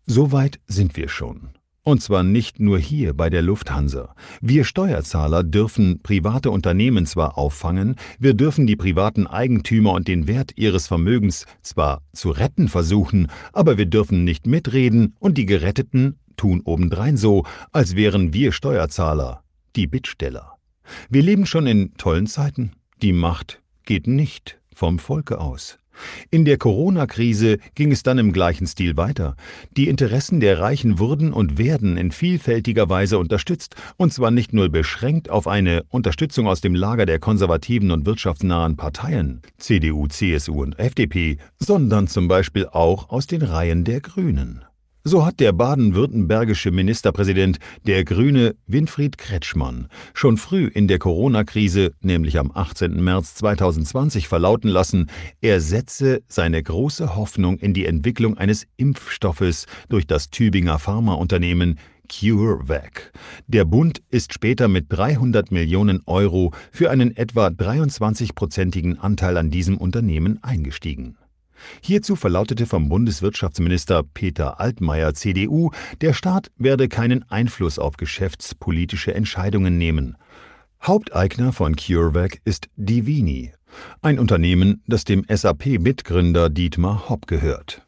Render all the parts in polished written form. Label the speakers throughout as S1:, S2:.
S1: So weit sind wir schon. Und zwar nicht nur hier bei der Lufthansa. Wir Steuerzahler dürfen private Unternehmen zwar auffangen, wir dürfen die privaten Eigentümer und den Wert ihres Vermögens zwar zu retten versuchen, aber wir dürfen nicht mitreden und die Geretteten tun obendrein so, als wären wir Steuerzahler die Bittsteller. Wir leben schon in tollen Zeiten. Die Macht geht nicht vom Volke aus. In der Corona-Krise ging es dann im gleichen Stil weiter. Die Interessen der Reichen wurden und werden in vielfältiger Weise unterstützt, und zwar nicht nur beschränkt auf eine Unterstützung aus dem Lager der konservativen und wirtschaftsnahen Parteien, CDU, CSU und FDP, sondern zum Beispiel auch aus den Reihen der Grünen. So hat der baden-württembergische Ministerpräsident, der Grüne Winfried Kretschmann, schon früh in der Corona-Krise, nämlich am 18. März 2020, verlauten lassen, er setze seine große Hoffnung in die Entwicklung eines Impfstoffes durch das Tübinger Pharmaunternehmen CureVac. Der Bund ist später mit 300 Millionen Euro für einen etwa 23-prozentigen Anteil an diesem Unternehmen eingestiegen. Hierzu verlautete vom Bundeswirtschaftsminister Peter Altmaier, CDU, der Staat werde keinen Einfluss auf geschäftspolitische Entscheidungen nehmen. Haupteigner von CureVac ist Divini, ein Unternehmen, das dem SAP-Mitgründer Dietmar Hopp gehört.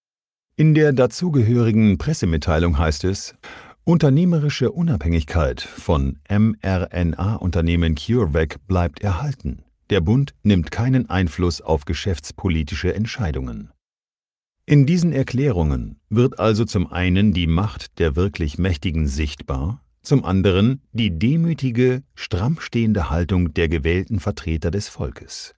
S1: In der dazugehörigen Pressemitteilung heißt es: Unternehmerische Unabhängigkeit von mRNA-Unternehmen CureVac bleibt erhalten. Der Bund nimmt keinen Einfluss auf geschäftspolitische Entscheidungen. In diesen Erklärungen wird also zum einen die Macht der wirklich Mächtigen sichtbar, zum anderen die demütige, stramm stehende Haltung der gewählten Vertreter des Volkes.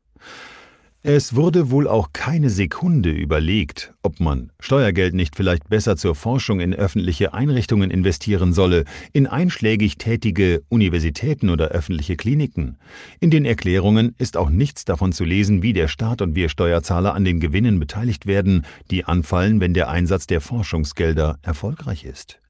S1: Es wurde wohl auch keine Sekunde überlegt, ob man Steuergeld nicht vielleicht besser zur Forschung in öffentliche Einrichtungen investieren solle, in einschlägig tätige Universitäten oder öffentliche Kliniken. In den Erklärungen ist auch nichts davon zu lesen, wie der Staat und wir Steuerzahler an den Gewinnen beteiligt werden, die anfallen, wenn der Einsatz der Forschungsgelder erfolgreich ist.